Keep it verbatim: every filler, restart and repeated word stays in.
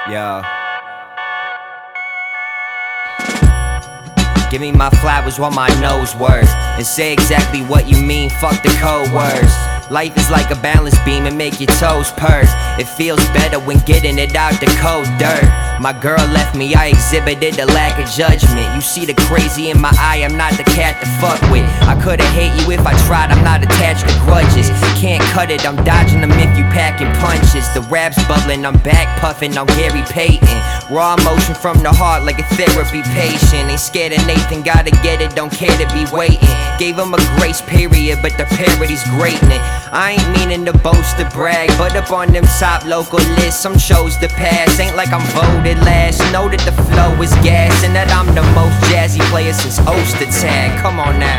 Yeah. Give me my flowers while my nose works, and say exactly what you mean, fuck the code words. Life is like a balance beam and make your toes purse. It feels better when getting it out the cold dirt. My girl left me, I exhibited a lack of judgment. You see the crazy in my eye, I'm not the cat to fuck with. I could've hate you if I tried, I'm not attached to grudges. Can't cut it, I'm dodging them if you packing punches. The rap's bubbling, I'm back puffing on Gary Payton. Raw emotion from the heart like a therapy patient. Ain't scared of Nathan, gotta get it, don't care to be waiting. Gave him a grace period, but the parody's greatness. I ain't meaning to boast or brag, but up on them top local lists, some shows to pass. Ain't like I'm voted last, know that the flow is gas, and that I'm the most jazzy player since Ostertag. Come on now.